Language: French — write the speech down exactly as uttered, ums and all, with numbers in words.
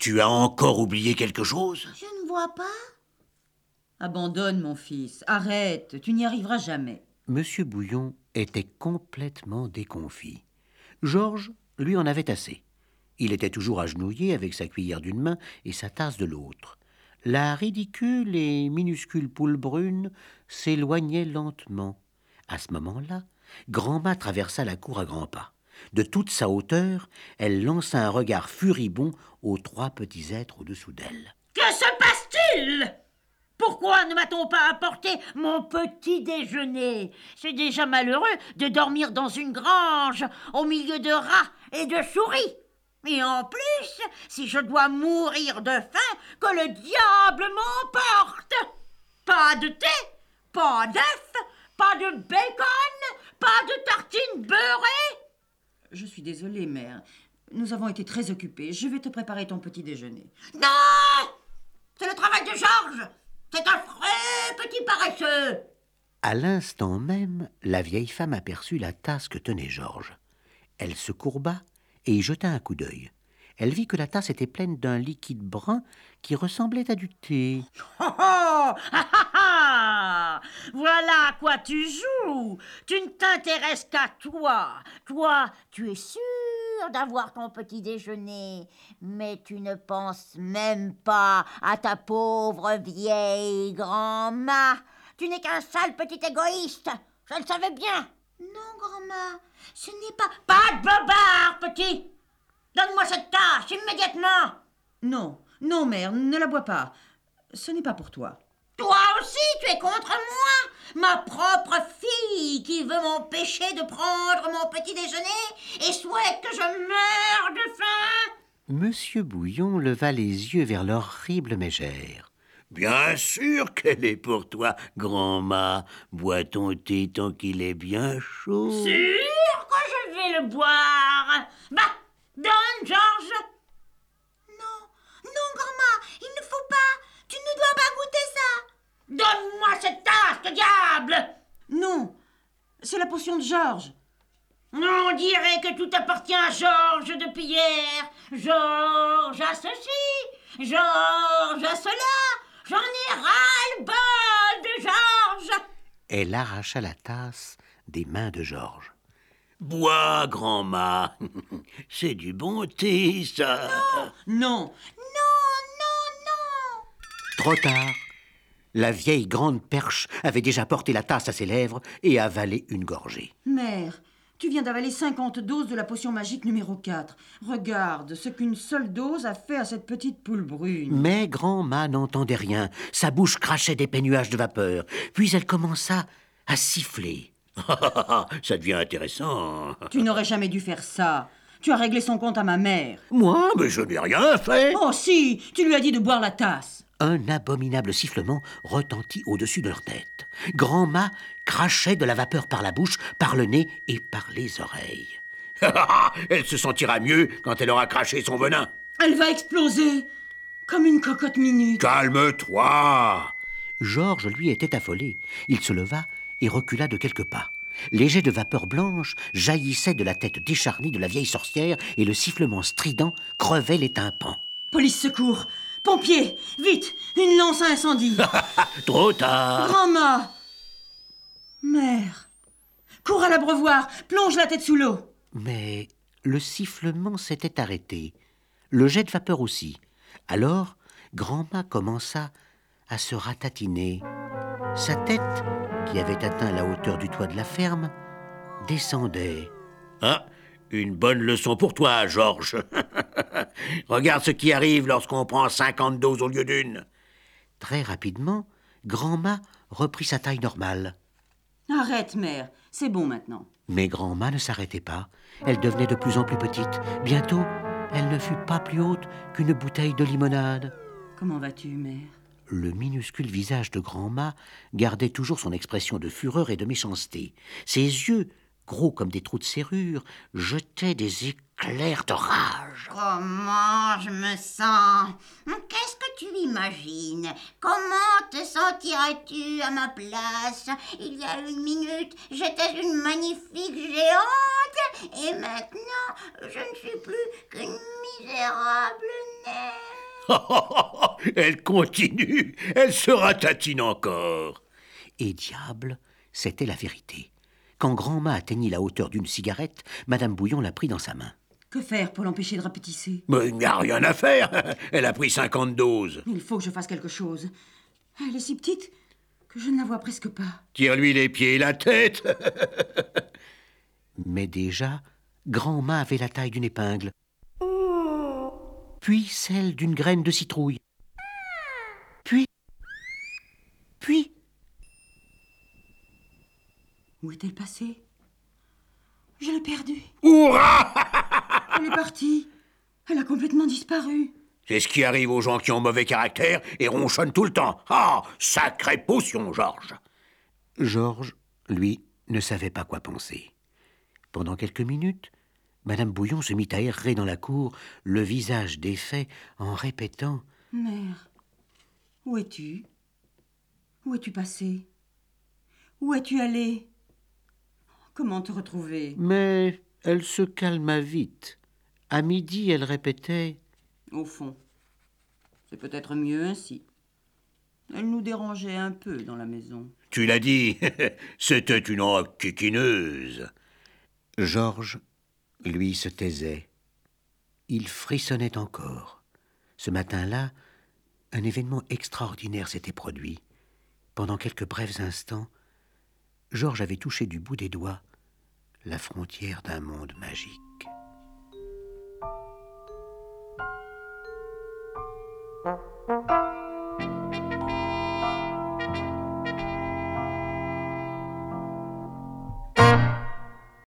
Tu as encore oublié quelque chose? Je ne vois pas. Abandonne, mon fils. Arrête, tu n'y arriveras jamais. Monsieur Bouillon était complètement déconfit. Georges lui en avait assez. Il était toujours agenouillé avec sa cuillère d'une main et sa tasse de l'autre. La ridicule et minuscule poule brune s'éloignait lentement. À ce moment-là, Grand-Ma traversa la cour à grands pas. De toute sa hauteur, elle lança un regard furibond aux trois petits êtres au-dessous d'elle. Que se passe-t-il? Pourquoi ne m'a-t-on pas apporté mon petit déjeuner? C'est déjà malheureux de dormir dans une grange au milieu de rats et de souris. Et en plus, si je dois mourir de faim, que le diable m'emporte. Pas de thé, pas d'œufs, pas de bacon, pas de tartines beurrées. Je suis désolée, mère. Nous avons été très occupés. Je vais te préparer ton petit déjeuner. Non! C'est le travail de Georges. C'est un vrai petit paresseux. À l'instant même, la vieille femme aperçut la tasse que tenait Georges. Elle se courba et y jeta un coup d'œil. Elle vit que la tasse était pleine d'un liquide brun qui ressemblait à du thé. Oh, oh, ah, ah, ah. Voilà à quoi tu joues. Tu ne t'intéresses qu'à toi. Toi, tu es sûr d'avoir ton petit déjeuner, mais tu ne penses même pas à ta pauvre vieille grand-mère. Tu n'es qu'un sale petit égoïste. Je le savais bien. Non, grand-mère, ce n'est pas... Pas de bobard, petit. Donne-moi cette tasse immédiatement. Non, non, mère, ne la bois pas. Ce n'est pas pour toi. Toi aussi, tu es contre moi, ma propre fille qui veut m'empêcher de prendre mon petit déjeuner et souhaite que je meure de faim. Monsieur Bouillon leva les yeux vers l'horrible mégère. Bien sûr qu'elle est pour toi, grand-ma. Bois ton thé tant qu'il est bien chaud. Sûr que je vais le boire. Bah, donne, Georges. Non, non, grand-mère, il ne faut pas. Tu ne dois pas goûter ça. Donne-moi cette tasse, de diable. Non, c'est la potion de Georges. On dirait que tout appartient à Georges depuis hier. Georges a ceci, Georges a cela. J'en ai ras-le-bol de Georges. Elle arracha la tasse des mains de Georges. Bois, grand-ma. C'est du bon thé, ça. Non, Non, non, non. Trop tard. La vieille grande perche avait déjà porté la tasse à ses lèvres et avalé une gorgée. mère, tu viens d'avaler cinquante doses de la potion magique numéro quatre. Regarde ce qu'une seule dose a fait à cette petite poule brune. Mais grand-ma n'entendait rien. Sa bouche crachait d'épais nuages de vapeur. Puis elle commença à siffler. Ça devient intéressant. Tu n'aurais jamais dû faire ça. Tu as réglé son compte à ma mère. Moi, mais je n'ai rien fait. Oh si, tu lui as dit de boire la tasse. Un abominable sifflement retentit au-dessus de leur tête. Grand-ma crachait de la vapeur par la bouche, par le nez et par les oreilles. Elle se sentira mieux quand elle aura craché son venin. Elle va exploser, comme une cocotte minute. Calme-toi. Georges, lui, était affolé. Il se leva et recula de quelques pas. Les jets de vapeur blanche jaillissaient de la tête décharnée de la vieille sorcière et le sifflement strident crevait les tympans. Police secours, pompiers, vite, une lance à incendie. Trop tard. Grand-ma. Mère, cours à l'abreuvoir, plonge la tête sous l'eau. Mais le sifflement s'était arrêté, le jet de vapeur aussi. Alors, grand-ma commença à se ratatiner. Sa tête, qui avait atteint la hauteur du toit de la ferme, descendait. Ah, une bonne leçon pour toi, Georges. Regarde ce qui arrive lorsqu'on prend cinquante doses au lieu d'une. Très rapidement, grand-ma reprit sa taille normale. Arrête, mère, c'est bon maintenant. Mais grand-ma ne s'arrêtait pas. Elle devenait de plus en plus petite. Bientôt, elle ne fut pas plus haute qu'une bouteille de limonade. Comment vas-tu, mère? Le minuscule visage de grand-ma gardait toujours son expression de fureur et de méchanceté. Ses yeux, gros comme des trous de serrure, jetaient des éclairs de rage. Comment je me sens? Qu'est-ce que tu imagines? Comment te sentirais-tu à ma place? Il y a une minute, j'étais une magnifique géante, et maintenant, je ne suis plus qu'une misérable naine. Elle continue, elle se ratatine encore. Et diable, c'était la vérité. Quand Grand-Ma atteignit la hauteur d'une cigarette, Madame Bouillon la prit dans sa main. Que faire pour l'empêcher de rapetisser? Mais il n'y a rien à faire. Elle a pris cinquante doses. Il faut que je fasse quelque chose. Elle est si petite que je ne la vois presque pas. Tire-lui les pieds et la tête. Mais déjà, Grand-Ma avait la taille d'une épingle, puis celle d'une graine de citrouille, puis, puis... Où est-elle passée? Je l'ai perdue. Hurrah! Elle est partie. Elle a complètement disparu. C'est ce qui arrive aux gens qui ont mauvais caractère et ronchonnent tout le temps. Ah, sacrée potion, Georges. Georges, lui, ne savait pas quoi penser. Pendant quelques minutes, Madame Bouillon se mit à errer dans la cour, le visage défait, en répétant « Mère, où es-tu? Où es-tu passée? Où es-tu allée? Comment te retrouver ?» Mais elle se calma vite. À midi, elle répétait « Au fond, c'est peut-être mieux ainsi. Elle nous dérangeait un peu dans la maison. » Tu l'as dit, c'était une enquiquineuse. Georges, lui, se taisait. Il frissonnait encore. Ce matin-là, un événement extraordinaire s'était produit. Pendant quelques brefs instants, Georges avait touché du bout des doigts la frontière d'un monde magique.